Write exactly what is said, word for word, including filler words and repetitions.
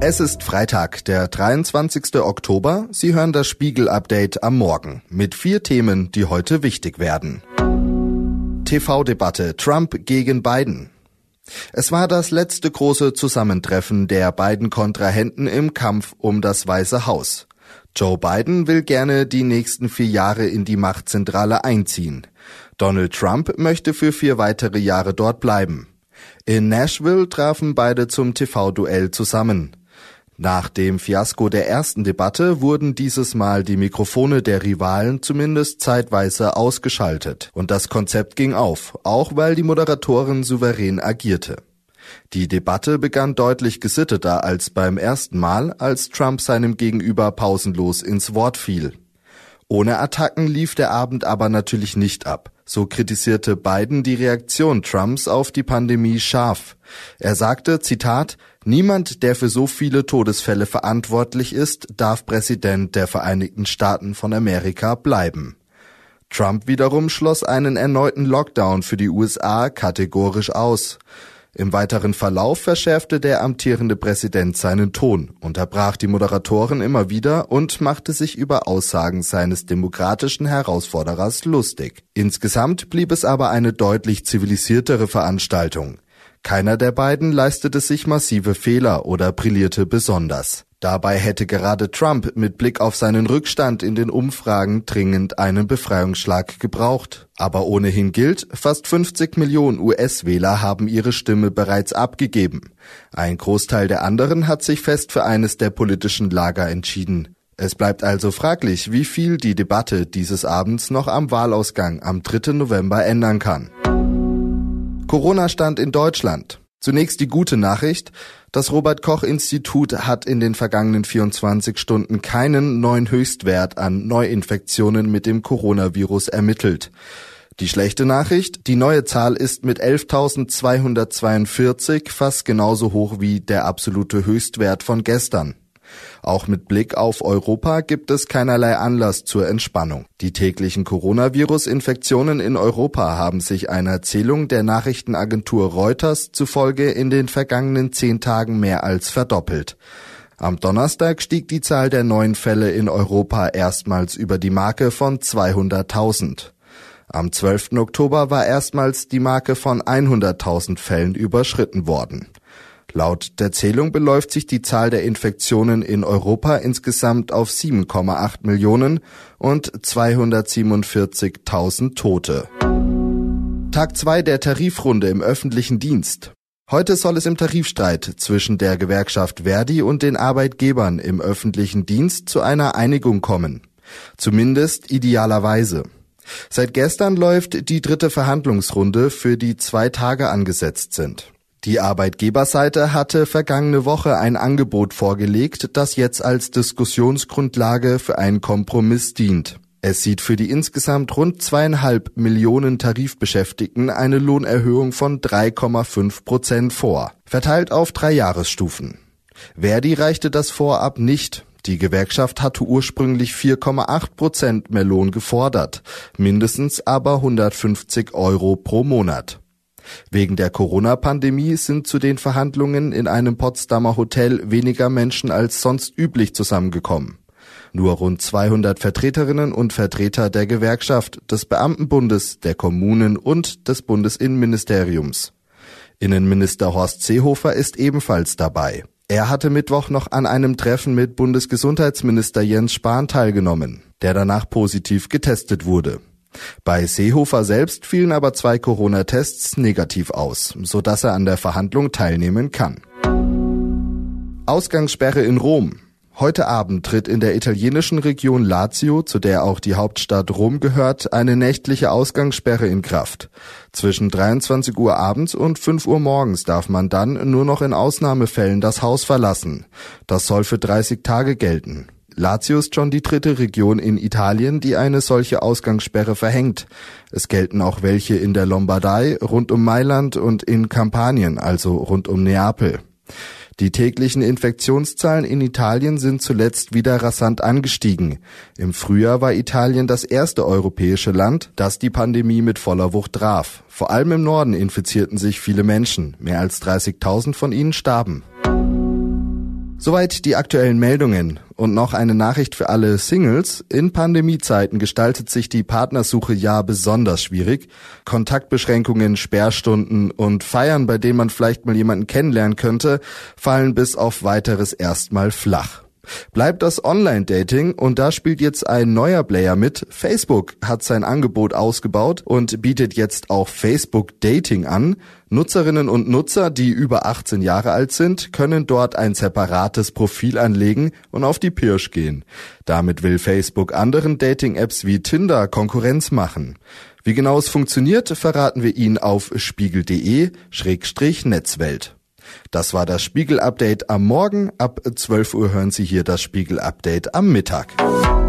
Es ist Freitag, der dreiundzwanzigster Oktober. Sie hören das Spiegel-Update am Morgen mit vier Themen, die heute wichtig werden. T V-Debatte Trump gegen Biden. Es war das letzte große Zusammentreffen der beiden Kontrahenten im Kampf um das Weiße Haus. Joe Biden will gerne die nächsten vier Jahre in die Machtzentrale einziehen. Donald Trump möchte für vier weitere Jahre dort bleiben. In Nashville trafen beide zum T V-Duell zusammen. Nach dem Fiasko der ersten Debatte wurden dieses Mal die Mikrofone der Rivalen zumindest zeitweise ausgeschaltet. Und das Konzept ging auf, auch weil die Moderatorin souverän agierte. Die Debatte begann deutlich gesitteter als beim ersten Mal, als Trump seinem Gegenüber pausenlos ins Wort fiel. Ohne Attacken lief der Abend aber natürlich nicht ab. So kritisierte Biden die Reaktion Trumps auf die Pandemie scharf. Er sagte, Zitat, niemand, der für so viele Todesfälle verantwortlich ist, darf Präsident der Vereinigten Staaten von Amerika bleiben. Trump wiederum schloss einen erneuten Lockdown für die U S A kategorisch aus. Im weiteren Verlauf verschärfte der amtierende Präsident seinen Ton, unterbrach die Moderatoren immer wieder und machte sich über Aussagen seines demokratischen Herausforderers lustig. Insgesamt blieb es aber eine deutlich zivilisiertere Veranstaltung. Keiner der beiden leistete sich massive Fehler oder brillierte besonders. Dabei hätte gerade Trump mit Blick auf seinen Rückstand in den Umfragen dringend einen Befreiungsschlag gebraucht. Aber ohnehin gilt, fast fünfzig Millionen U S-Wähler haben ihre Stimme bereits abgegeben. Ein Großteil der anderen hat sich fest für eines der politischen Lager entschieden. Es bleibt also fraglich, wie viel die Debatte dieses Abends noch am Wahlausgang am dritten November ändern kann. Corona-Stand in Deutschland. Zunächst die gute Nachricht. Das Robert-Koch-Institut hat in den vergangenen vierundzwanzig Stunden keinen neuen Höchstwert an Neuinfektionen mit dem Coronavirus ermittelt. Die schlechte Nachricht, die neue Zahl ist mit elftausendzweihundertzweiundvierzig fast genauso hoch wie der absolute Höchstwert von gestern. Auch mit Blick auf Europa gibt es keinerlei Anlass zur Entspannung. Die täglichen Coronavirus-Infektionen in Europa haben sich einer Zählung der Nachrichtenagentur Reuters zufolge in den vergangenen zehn Tagen mehr als verdoppelt. Am Donnerstag stieg die Zahl der neuen Fälle in Europa erstmals über die Marke von zweihunderttausend. Am zwölften Oktober war erstmals die Marke von hunderttausend Fällen überschritten worden. Laut der Zählung beläuft sich die Zahl der Infektionen in Europa insgesamt auf sieben Komma acht Millionen und zweihundertsiebenundvierzigtausend Tote. Tag zwei der Tarifrunde im öffentlichen Dienst. Heute soll es im Tarifstreit zwischen der Gewerkschaft Verdi und den Arbeitgebern im öffentlichen Dienst zu einer Einigung kommen. Zumindest idealerweise. Seit gestern läuft die dritte Verhandlungsrunde, für die zwei Tage angesetzt sind. Die Arbeitgeberseite hatte vergangene Woche ein Angebot vorgelegt, das jetzt als Diskussionsgrundlage für einen Kompromiss dient. Es sieht für die insgesamt rund zweieinhalb Millionen Tarifbeschäftigten eine Lohnerhöhung von drei Komma fünf Prozent vor, verteilt auf drei Jahresstufen. Verdi reichte das vorab nicht. Die Gewerkschaft hatte ursprünglich vier Komma acht Prozent mehr Lohn gefordert, mindestens aber hundertfünfzig Euro pro Monat. Wegen der Corona-Pandemie sind zu den Verhandlungen in einem Potsdamer Hotel weniger Menschen als sonst üblich zusammengekommen. Nur rund zweihundert Vertreterinnen und Vertreter der Gewerkschaft, des Beamtenbundes, der Kommunen und des Bundesinnenministeriums. Innenminister Horst Seehofer ist ebenfalls dabei. Er hatte Mittwoch noch an einem Treffen mit Bundesgesundheitsminister Jens Spahn teilgenommen, der danach positiv getestet wurde. Bei Seehofer selbst fielen aber zwei Corona-Tests negativ aus, sodass er an der Verhandlung teilnehmen kann. Ausgangssperre in Rom. Heute Abend tritt in der italienischen Region Lazio, zu der auch die Hauptstadt Rom gehört, eine nächtliche Ausgangssperre in Kraft. Zwischen dreiundzwanzig Uhr abends und fünf Uhr morgens darf man dann nur noch in Ausnahmefällen das Haus verlassen. Das soll für dreißig Tage gelten. Lazio ist schon die dritte Region in Italien, die eine solche Ausgangssperre verhängt. Es gelten auch welche in der Lombardei, rund um Mailand und in Kampanien, also rund um Neapel. Die täglichen Infektionszahlen in Italien sind zuletzt wieder rasant angestiegen. Im Frühjahr war Italien das erste europäische Land, das die Pandemie mit voller Wucht traf. Vor allem im Norden infizierten sich viele Menschen. Mehr als dreißigtausend von ihnen starben. Soweit die aktuellen Meldungen. Und noch eine Nachricht für alle Singles. In Pandemiezeiten gestaltet sich die Partnersuche ja besonders schwierig. Kontaktbeschränkungen, Sperrstunden und Feiern, bei denen man vielleicht mal jemanden kennenlernen könnte, fallen bis auf Weiteres erstmal flach. Bleibt das Online-Dating und da spielt jetzt ein neuer Player mit. Facebook hat sein Angebot ausgebaut und bietet jetzt auch Facebook-Dating an. Nutzerinnen und Nutzer, die über achtzehn Jahre alt sind, können dort ein separates Profil anlegen und auf die Pirsch gehen. Damit will Facebook anderen Dating-Apps wie Tinder Konkurrenz machen. Wie genau es funktioniert, verraten wir Ihnen auf spiegel.de Schrägstrich Netzwelt. Das war das Spiegel-Update am Morgen. Ab zwölf Uhr hören Sie hier das Spiegel-Update am Mittag.